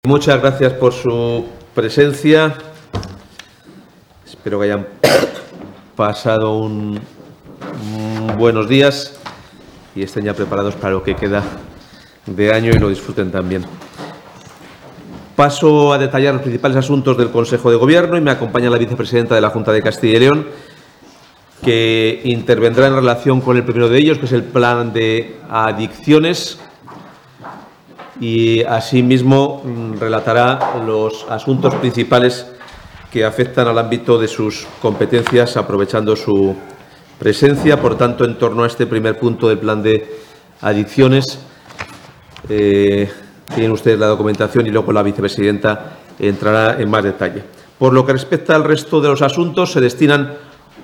Muchas gracias por su presencia. Espero que hayan pasado buenos días y estén ya preparados para lo que queda de año y lo disfruten también. Paso a detallar los principales asuntos del Consejo de Gobierno y me acompaña la vicepresidenta de la Junta de Castilla y León, que intervendrá en relación con el primero de ellos, que es el plan de adicciones, y asimismo relatará los asuntos principales que afectan al ámbito de sus competencias, aprovechando su presencia. Por tanto, en torno a este primer punto del plan de adicciones, tienen ustedes la documentación y luego la vicepresidenta entrará en más detalle. Por lo que respecta al resto de los asuntos, se destinan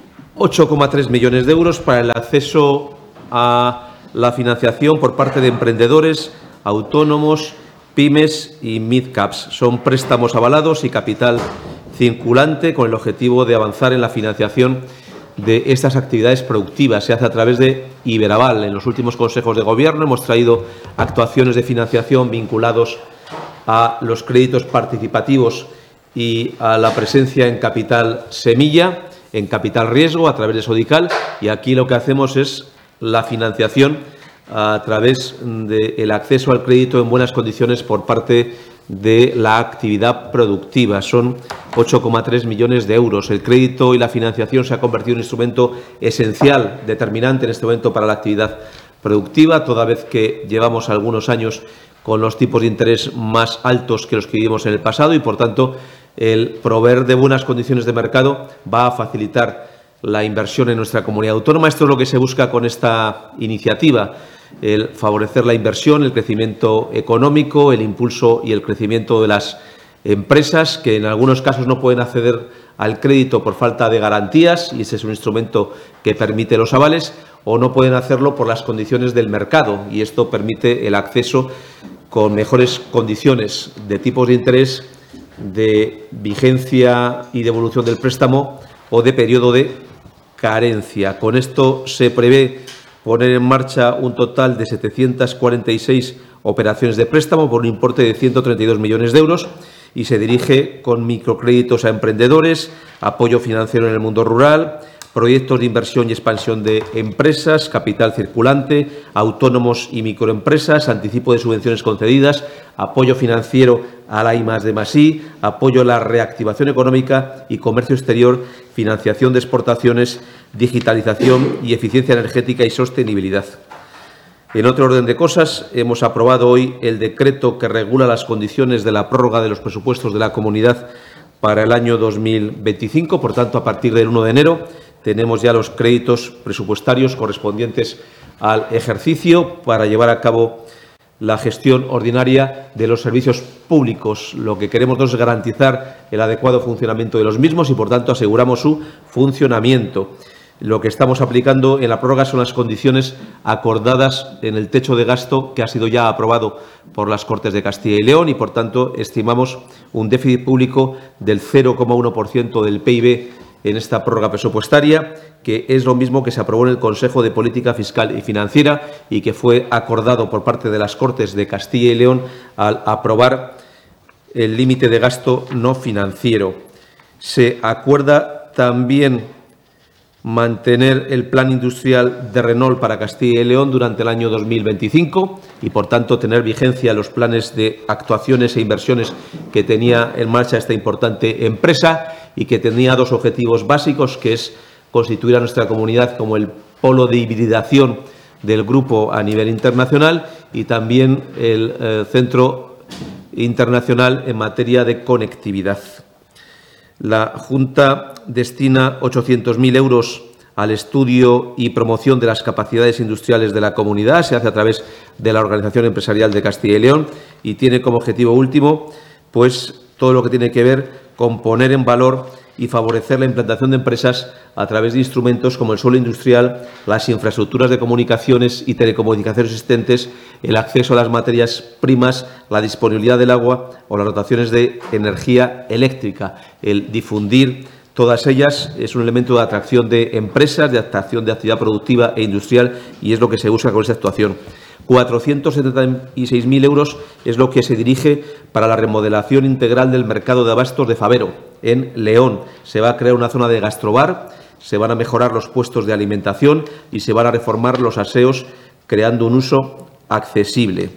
8,3 millones de euros para el acceso a la financiación por parte de emprendedores, autónomos, pymes y mid-caps. Son préstamos avalados y capital circulante con el objetivo de avanzar en la financiación de estas actividades productivas. Se hace a través de Iberaval. En los últimos consejos de Gobierno hemos traído actuaciones de financiación vinculados a los créditos participativos y a la presencia en capital semilla, en capital riesgo, a través de Sodical, y aquí lo que hacemos es la financiación a través del acceso al crédito en buenas condiciones por parte de la actividad productiva. Son 8,3 millones de euros. El crédito y la financiación se ha convertido en un instrumento esencial, determinante en este momento para la actividad productiva, toda vez que llevamos algunos años con los tipos de interés más altos que los que vivimos en el pasado y, por tanto, el proveer de buenas condiciones de mercado va a facilitar la inversión en nuestra comunidad autónoma. Esto es lo que se busca con esta iniciativa, el favorecer la inversión, el crecimiento económico, el impulso y el crecimiento de las empresas que en algunos casos no pueden acceder al crédito por falta de garantías, y ese es un instrumento que permite los avales, o no pueden hacerlo por las condiciones del mercado, y esto permite el acceso con mejores condiciones de tipos de interés, de vigencia y devolución del préstamo o de periodo de carencia. Con esto se prevé poner en marcha un total de 746 operaciones de préstamo por un importe de 132 millones de euros y se dirige con microcréditos a emprendedores, apoyo financiero en el mundo rural, proyectos de inversión y expansión de empresas, capital circulante, autónomos y microempresas, anticipo de subvenciones concedidas, apoyo financiero a la I+D+I, apoyo a la reactivación económica y comercio exterior, financiación de exportaciones, digitalización y eficiencia energética y sostenibilidad. En otro orden de cosas, hemos aprobado hoy el decreto que regula las condiciones de la prórroga de los presupuestos de la comunidad para el año 2025. Por tanto, a partir del 1 de enero tenemos ya los créditos presupuestarios correspondientes al ejercicio para llevar a cabo la gestión ordinaria de los servicios públicos. Lo que queremos es garantizar el adecuado funcionamiento de los mismos y, por tanto, aseguramos su funcionamiento. Lo que estamos aplicando en la prórroga son las condiciones acordadas en el techo de gasto que ha sido ya aprobado por las Cortes de Castilla y León y, por tanto, estimamos un déficit público del 0,1% del PIB en esta prórroga presupuestaria, que es lo mismo que se aprobó en el Consejo de Política Fiscal y Financiera y que fue acordado por parte de las Cortes de Castilla y León al aprobar el límite de gasto no financiero. Se acuerda también mantener el plan industrial de Renault para Castilla y León durante el año 2025 y, por tanto, tener vigencia los planes de actuaciones e inversiones que tenía en marcha esta importante empresa y que tenía dos objetivos básicos, que es constituir a nuestra comunidad como el polo de hibridación del grupo a nivel internacional y también el centro internacional en materia de conectividad. La Junta destina 800.000 euros al estudio y promoción de las capacidades industriales de la comunidad. Se hace a través de la Organización Empresarial de Castilla y León y tiene como objetivo último pues todo lo que tiene que ver con poner en valor y favorecer la implantación de empresas a través de instrumentos como el suelo industrial, las infraestructuras de comunicaciones y telecomunicaciones existentes, el acceso a las materias primas, la disponibilidad del agua o las dotaciones de energía eléctrica. El difundir todas ellas es un elemento de atracción de empresas, de atracción de actividad productiva e industrial y es lo que se busca con esta actuación. 476.000 euros es lo que se dirige para la remodelación integral del mercado de abastos de Fabero, en León. Se va a crear una zona de gastrobar, se van a mejorar los puestos de alimentación y se van a reformar los aseos, creando un uso accesible.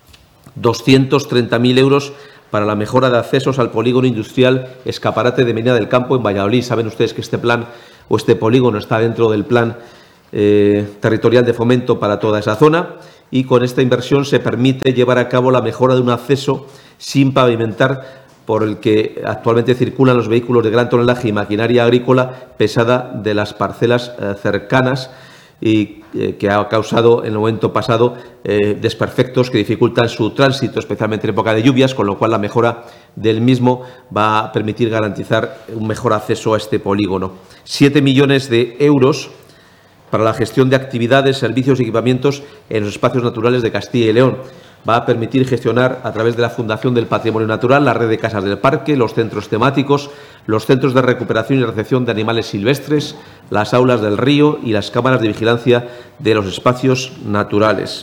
230.000 euros para la mejora de accesos al polígono industrial Escaparate de Medina del Campo en Valladolid. Saben ustedes que este plan o este polígono está dentro del plan territorial de fomento para toda esa zona, y con esta inversión se permite llevar a cabo la mejora de un acceso sin pavimentar por el que actualmente circulan los vehículos de gran tonelaje y maquinaria agrícola pesada de las parcelas cercanas, y que ha causado en el momento pasado desperfectos que dificultan su tránsito, especialmente en época de lluvias, con lo cual la mejora del mismo va a permitir garantizar un mejor acceso a este polígono. 7 millones de euros para la gestión de actividades, servicios y equipamientos en los espacios naturales de Castilla y León. Va a permitir gestionar, a través de la Fundación del Patrimonio Natural, la red de casas del parque, los centros temáticos, los centros de recuperación y recepción de animales silvestres, las aulas del río y las cámaras de vigilancia de los espacios naturales.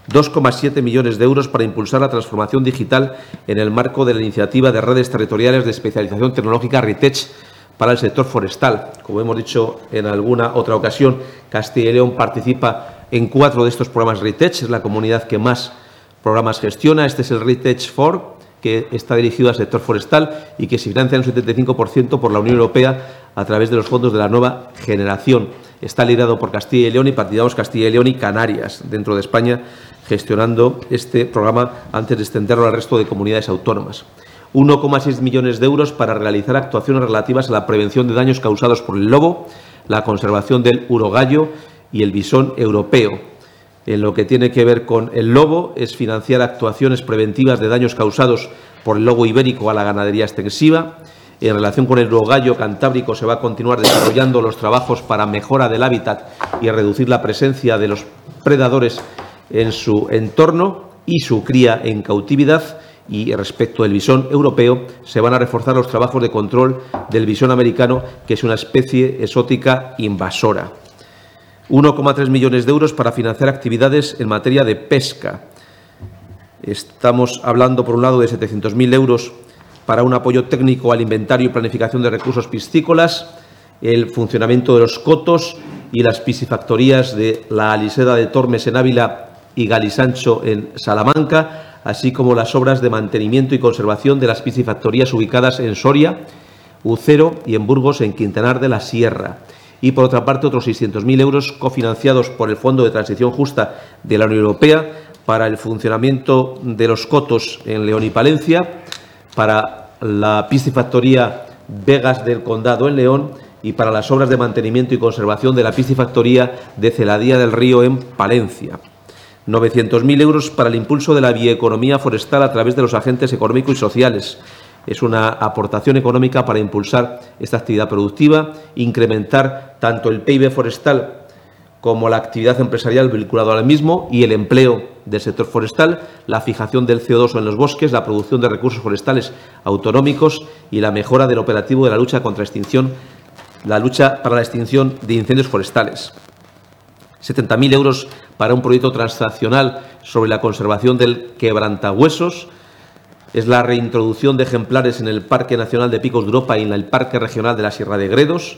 2,7 millones de euros para impulsar la transformación digital en el marco de la iniciativa de redes territoriales de especialización tecnológica RITECH para el sector forestal. Como hemos dicho en alguna otra ocasión, Castilla y León participa en 4 de estos programas RITECH, es la comunidad que más programas gestiona. Este es el RITECH 4, que está dirigido al sector forestal y que se financia en un 75% por la Unión Europea a través de los fondos de la nueva generación. Está liderado por Castilla y León y participan Castilla y León y Canarias, dentro de España, gestionando este programa antes de extenderlo al resto de comunidades autónomas. 1,6 millones de euros para realizar actuaciones relativas a la prevención de daños causados por el lobo, la conservación del urogallo y el bisón europeo. En lo que tiene que ver con el lobo, es financiar actuaciones preventivas de daños causados por el lobo ibérico a la ganadería extensiva. En relación con el urogallo cantábrico, se va a continuar desarrollando los trabajos para mejora del hábitat y reducir la presencia de los predadores en su entorno y su cría en cautividad. Y respecto del bisón europeo, se van a reforzar los trabajos de control del bisón americano, que es una especie exótica invasora. 1,3 millones de euros para financiar actividades en materia de pesca. Estamos hablando, por un lado, de 700.000 euros para un apoyo técnico al inventario y planificación de recursos piscícolas, el funcionamiento de los cotos y las piscifactorías de la Aliseda de Tormes en Ávila y Galisancho en Salamanca, así como las obras de mantenimiento y conservación de las piscifactorías ubicadas en Soria, Ucero y en Burgos, en Quintanar de la Sierra. Y, por otra parte, otros 600.000 euros cofinanciados por el Fondo de Transición Justa de la Unión Europea para el funcionamiento de los cotos en León y Palencia, para la piscifactoría Vegas del Condado en León y para las obras de mantenimiento y conservación de la piscifactoría de Celadía del Río en Palencia. 900.000 euros para el impulso de la bioeconomía forestal a través de los agentes económicos y sociales. Es una aportación económica para impulsar esta actividad productiva, incrementar tanto el PIB forestal como la actividad empresarial vinculada al mismo y el empleo del sector forestal, la fijación del CO2 en los bosques, la producción de recursos forestales autonómicos y la mejora del operativo de la lucha contra la lucha para la extinción de incendios forestales. 70.000 euros para un proyecto transnacional sobre la conservación del quebrantahuesos. Es la reintroducción de ejemplares en el Parque Nacional de Picos de Europa y en el Parque Regional de la Sierra de Gredos,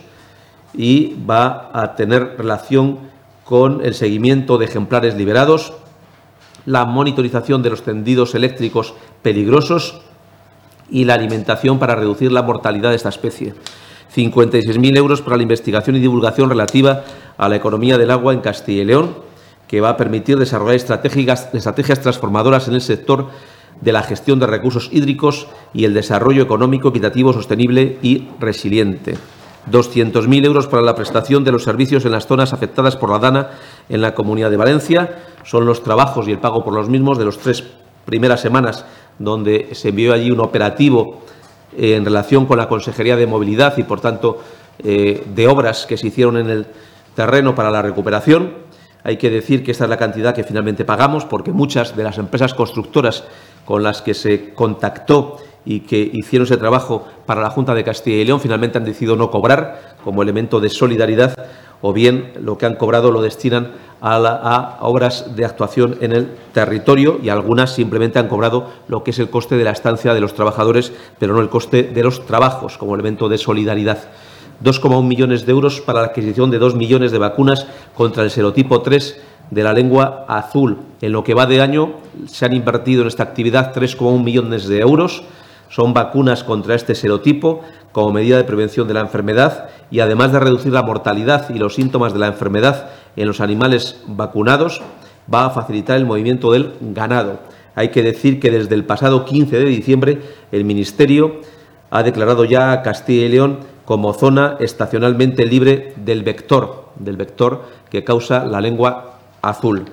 y va a tener relación con el seguimiento de ejemplares liberados, la monitorización de los tendidos eléctricos peligrosos y la alimentación para reducir la mortalidad de esta especie. 56.000 euros para la investigación y divulgación relativa a la economía del agua en Castilla y León, que va a permitir desarrollar estrategias transformadoras en el sector de la gestión de recursos hídricos y el desarrollo económico equitativo, sostenible y resiliente. 200.000 euros para la prestación de los servicios en las zonas afectadas por la DANA en la Comunidad de Valencia. Son los trabajos y el pago por los mismos de las 3 primeras semanas, donde se envió allí un operativo en relación con la Consejería de Movilidad y, por tanto, de obras que se hicieron en el terreno para la recuperación. Hay que decir que esta es la cantidad que finalmente pagamos, porque muchas de las empresas constructoras con las que se contactó y que hicieron ese trabajo para la Junta de Castilla y León finalmente han decidido no cobrar como elemento de solidaridad, o bien lo que han cobrado lo destinan a obras de actuación en el territorio, y algunas simplemente han cobrado lo que es el coste de la estancia de los trabajadores, pero no el coste de los trabajos, como elemento de solidaridad. 2,1 millones de euros para la adquisición de 2 millones de vacunas contra el serotipo 3 de la lengua azul. En lo que va de año se han invertido en esta actividad 3,1 millones de euros. Son vacunas contra este serotipo como medida de prevención de la enfermedad, y además de reducir la mortalidad y los síntomas de la enfermedad en los animales vacunados, va a facilitar el movimiento del ganado. Hay que decir que desde el pasado 15 de diciembre el Ministerio ha declarado ya a Castilla y León como zona estacionalmente libre del vector que causa la lengua azul.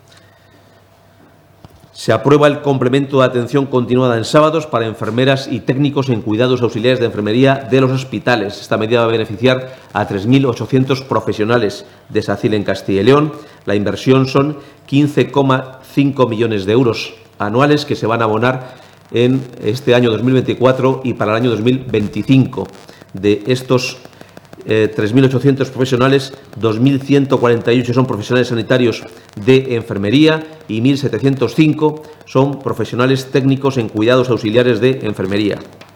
Se aprueba el complemento de atención continuada en sábados para enfermeras y técnicos en cuidados auxiliares de enfermería de los hospitales. Esta medida va a beneficiar a 3.800 profesionales de SACIL en Castilla y León. La inversión son 15,5 millones de euros anuales que se van a abonar en este año 2024 y para el año 2025. De estos 3.800 profesionales, 2.148 son profesionales sanitarios de enfermería y 1.705 son profesionales técnicos en cuidados auxiliares de enfermería.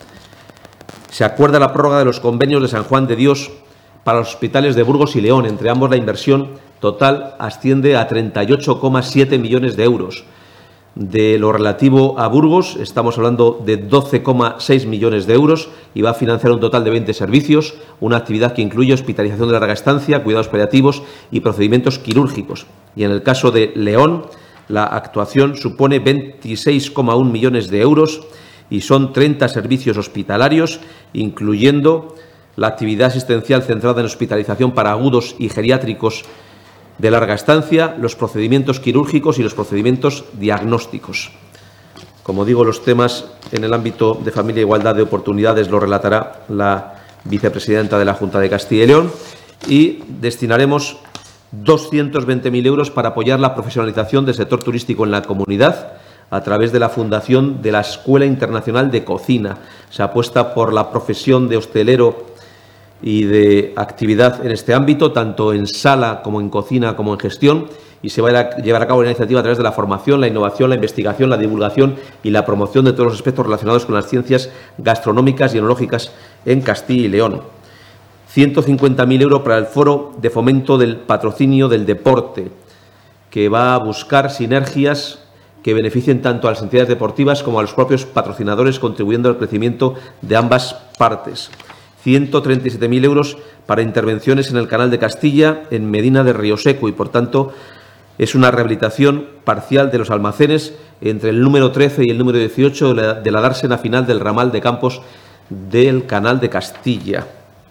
Se acuerda la prórroga de los convenios de San Juan de Dios para los hospitales de Burgos y León. Entre ambos, la inversión total asciende a 38,7 millones de euros. De lo relativo a Burgos, estamos hablando de 12,6 millones de euros y va a financiar un total de 20 servicios, una actividad que incluye hospitalización de larga estancia, cuidados paliativos y procedimientos quirúrgicos. Y en el caso de León, la actuación supone 26,1 millones de euros y son 30 servicios hospitalarios, incluyendo la actividad asistencial centrada en hospitalización para agudos y geriátricos de larga estancia, los procedimientos quirúrgicos y los procedimientos diagnósticos. Como digo, los temas en el ámbito de familia e igualdad de oportunidades lo relatará la vicepresidenta de la Junta de Castilla y León, y destinaremos 220.000 euros para apoyar la profesionalización del sector turístico en la comunidad a través de la fundación de la Escuela Internacional de Cocina. Se apuesta por la profesión de hostelero y de actividad en este ámbito, tanto en sala como en cocina como en gestión, y se va a llevar a cabo una iniciativa a través de la formación, la innovación, la investigación, la divulgación y la promoción de todos los aspectos relacionados con las ciencias gastronómicas y enológicas en Castilla y León. 150.000 euros para el Foro de Fomento del Patrocinio del Deporte, que va a buscar sinergias que beneficien tanto a las entidades deportivas como a los propios patrocinadores, contribuyendo al crecimiento de ambas partes. 137.000 euros para intervenciones en el Canal de Castilla, en Medina de Rioseco, y, por tanto, es una rehabilitación parcial de los almacenes entre el número 13 y el número 18 de la dársena final del ramal de Campos del Canal de Castilla.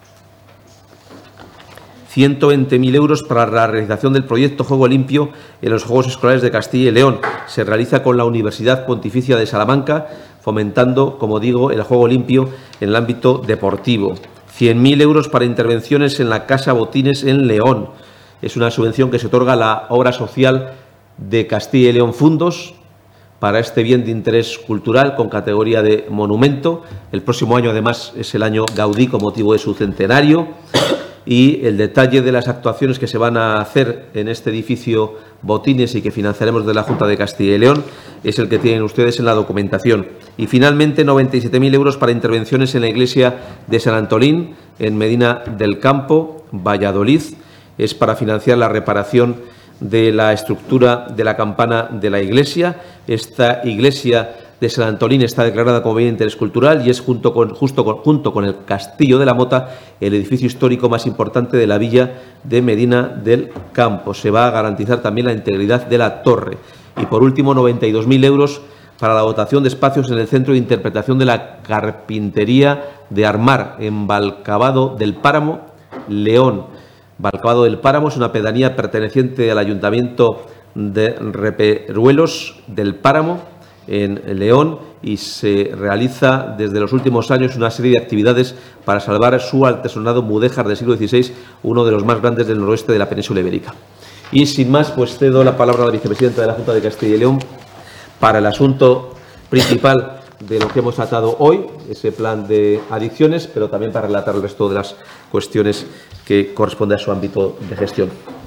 120.000 euros para la realización del proyecto Juego Limpio en los Juegos Escolares de Castilla y León. Se realiza con la Universidad Pontificia de Salamanca, fomentando, como digo, el juego limpio en el ámbito deportivo. 100.000 euros para intervenciones en la Casa Botines en León. Es una subvención que se otorga a la obra social de Castilla y León Fundos para este bien de interés cultural con categoría de monumento. El próximo año, además, es el año Gaudí con motivo de su centenario. Y el detalle de las actuaciones que se van a hacer en este edificio Botines y que financiaremos de la Junta de Castilla y León es el que tienen ustedes en la documentación. Y finalmente 97.000 euros para intervenciones en la iglesia de San Antolín, en Medina del Campo, Valladolid. Es para financiar la reparación de la estructura de la campana de la iglesia. Esta iglesia de San Antolín está declarada como bien de interés cultural y es, junto con el Castillo de la Mota, el edificio histórico más importante de la villa de Medina del Campo. Se va a garantizar también la integridad de la torre. Y, por último, 92.000 euros para la dotación de espacios en el Centro de Interpretación de la Carpintería de Armar, en Valcabado del Páramo, León. Valcabado del Páramo es una pedanía perteneciente al Ayuntamiento de Reperuelos del Páramo, en León, y se realiza desde los últimos años una serie de actividades para salvar su artesonado mudéjar del siglo XVI, uno de los más grandes del noroeste de la península ibérica. Y sin más, pues cedo la palabra a la vicepresidenta de la Junta de Castilla y León para el asunto principal de lo que hemos tratado hoy, ese plan de adicciones, pero también para relatar el resto de las cuestiones que corresponden a su ámbito de gestión.